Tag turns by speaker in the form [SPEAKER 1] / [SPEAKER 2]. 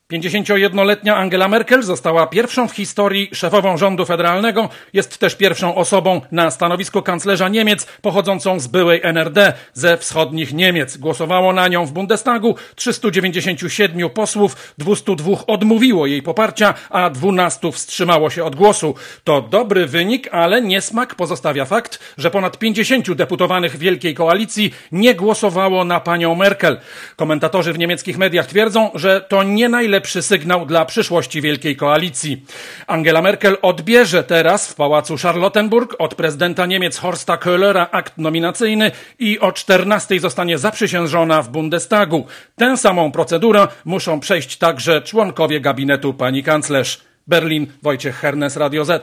[SPEAKER 1] 51-letnia Angela Merkel została pierwszą w historii szefową rządu federalnego, jest też pierwszą osobą na stanowisku kanclerza Niemiec pochodzącą z byłej NRD, ze wschodnich Niemiec. Głosowało na nią w Bundestagu 397 posłów, 202 odmówiło jej poparcia, a 12 wstrzymało się od głosu. To dobry wynik, ale niesmak pozostawia fakt, że ponad 50 deputowanych Wielkiej Koalicji nie głosowało na panią Merkel. Komentatorzy w niemieckich mediach twierdzą, że to nie najlepszy sygnał dla przyszłości Wielkiej Koalicji. Angela Merkel odbierze teraz w pałacu Charlottenburg od prezydenta Niemiec Horsta Köhlera akt nominacyjny i o 14 zostanie zaprzysiężona w Bundestagu. Tę samą procedurę muszą przejść także członkowie gabinetu pani kanclerz. Berlin, Wojciech Hernes, Radio Z.